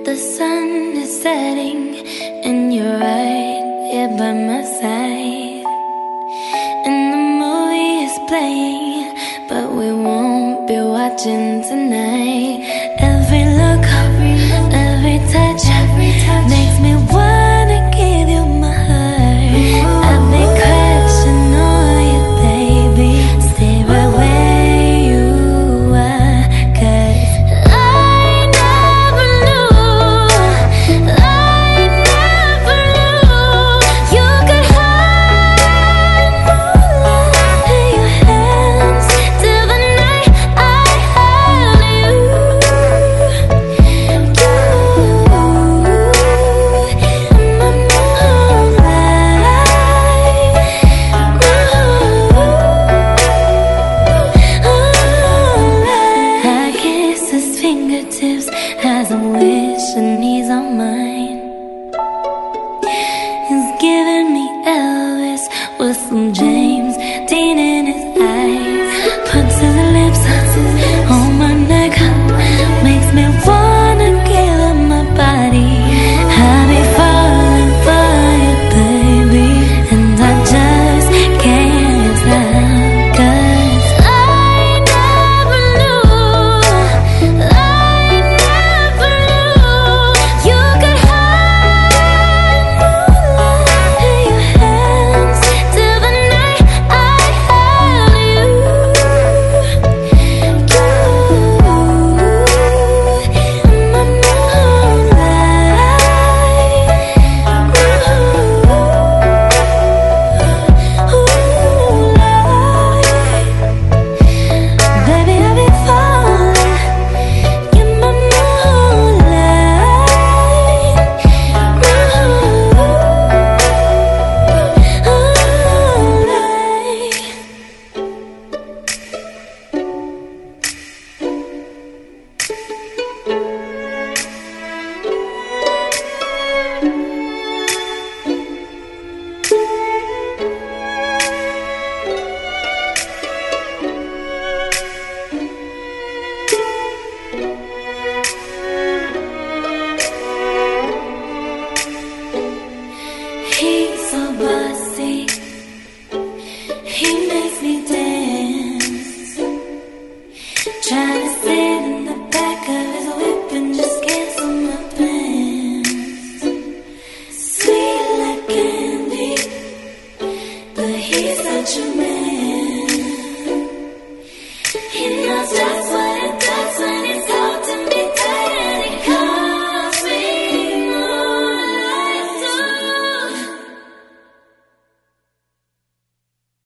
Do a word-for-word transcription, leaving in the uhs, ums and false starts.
The sun is setting and you're right here by my side, and the movie is playing, but we won't be watching tonight. Every look, every touch, every touch makes me wanna give you my heart. I've been crashing on you, baby. Stay right where you are, 'cause I never knew, I never knew you could hide moonlight in your hands till the night I held you. I kiss his fingertips as I'm wishing he's on mine. He's giving me Elvis with some James Dean in his eyes. Puts his lips on my neck, makes me wanna give up my body. I'll be falling for you, baby, and I just can't stop, 'cause I never knew, I never knew you could hide moonlight in your hands till the night I held you. He's so bossy, he makes me dance. Trying to sit in the back of his whip and just cancel my plans. Sweet like candy, but he's such a man. He knows just what